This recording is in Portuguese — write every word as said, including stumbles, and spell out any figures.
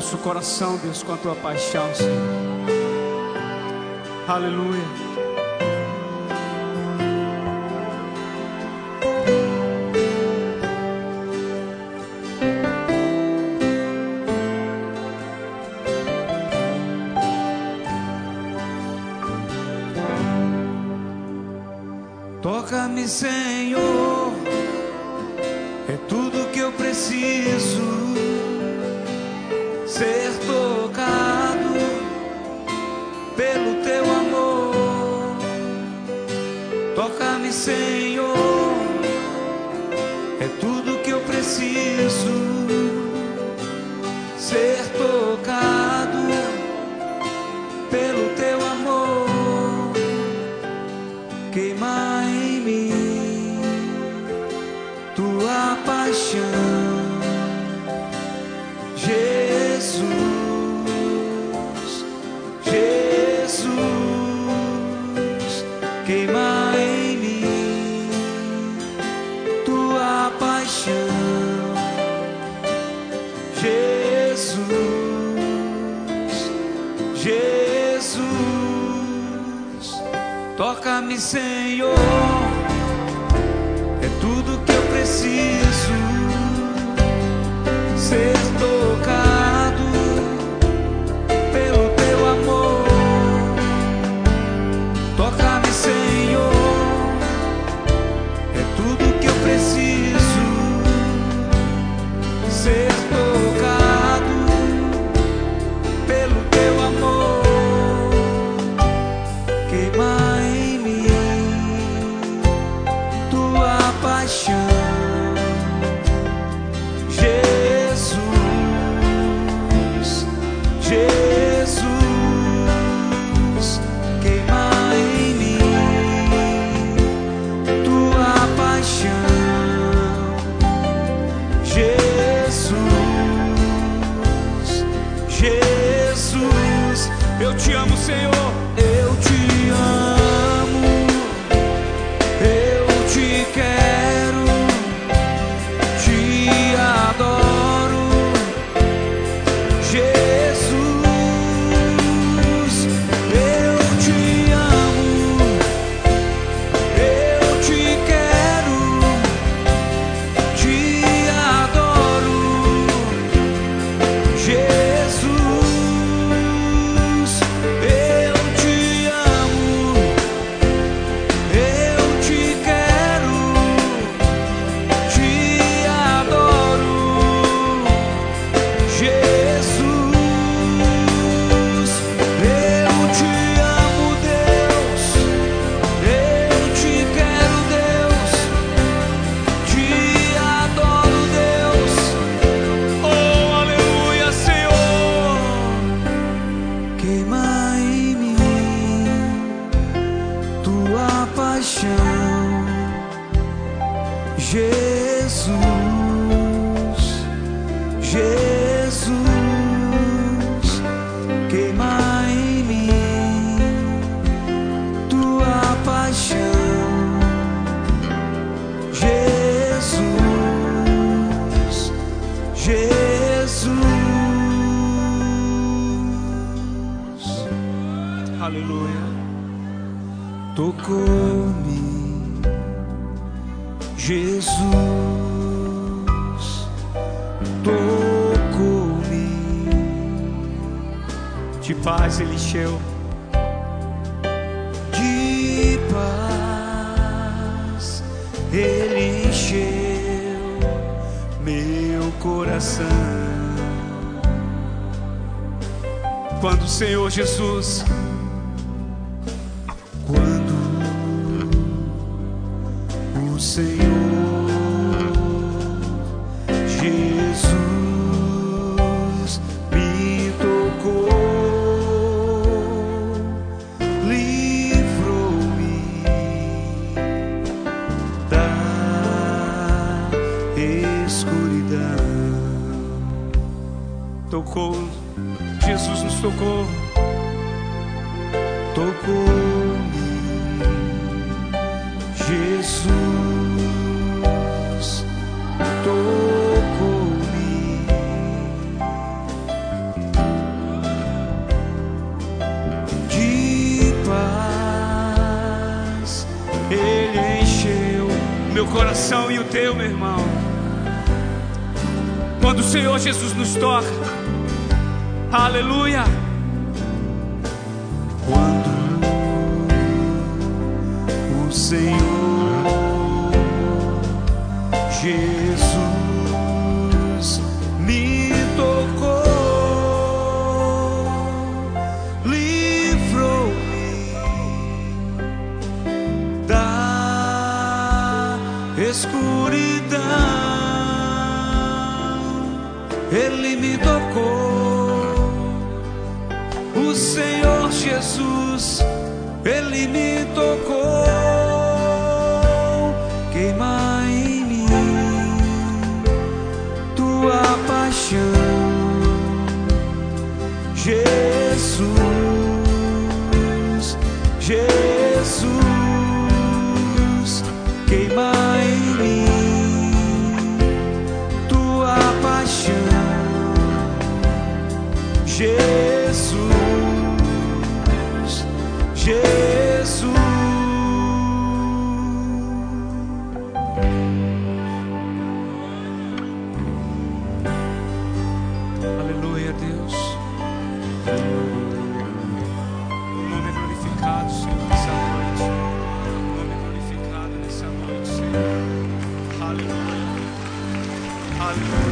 nosso coração, Deus, com a tua paixão, Senhor. Aleluia. Toca-me, Senhor, é tudo que eu preciso, ser tocado pelo teu amor. Toca-me, Senhor, é tudo que eu preciso, ser tocado pelo teu amor. Queima em mim tua paixão, Jesus, Jesus. Queima em mim tua paixão, Jesus, Jesus. Toca-me, Senhor, é tudo que eu preciso, ser tocado pelo teu amor. Toca-me, Senhor, é tudo que eu preciso, ser tocado pelo teu amor. Queima eu te amo, Senhor, eu te amo, eu te quero, te adoro, Jesus, eu te amo, eu te quero, te adoro, Jesus. Queima em mim tua paixão, Jesus, Jesus. Queima em mim tua paixão, Jesus, Jesus. Aleluia. Tocou-me, Jesus, tocou-me, De paz ele encheu, de paz ele encheu meu coração. quando o Senhor Jesus, quando o Senhor Jesus me tocou, livrou-me da escuridão. tocou, Jesus nos tocou, tocou-me, Jesus tocou-me, meu coração e o teu, meu irmão. Quando o Senhor Jesus nos toca, aleluia. Quando o Senhor Jesus me tocou, livrou-me da escuridão. Ele me tocou, o Senhor Jesus, Ele me tocou. Queima em mim tua paixão, Jesus, Jesus. Queima em mim tua paixão, Jesus, Jesus. Aleluia, Deus. O nome é glorificado, Senhor, nessa noite. O nome é glorificado nessa noite, Senhor. Aleluia. Aleluia.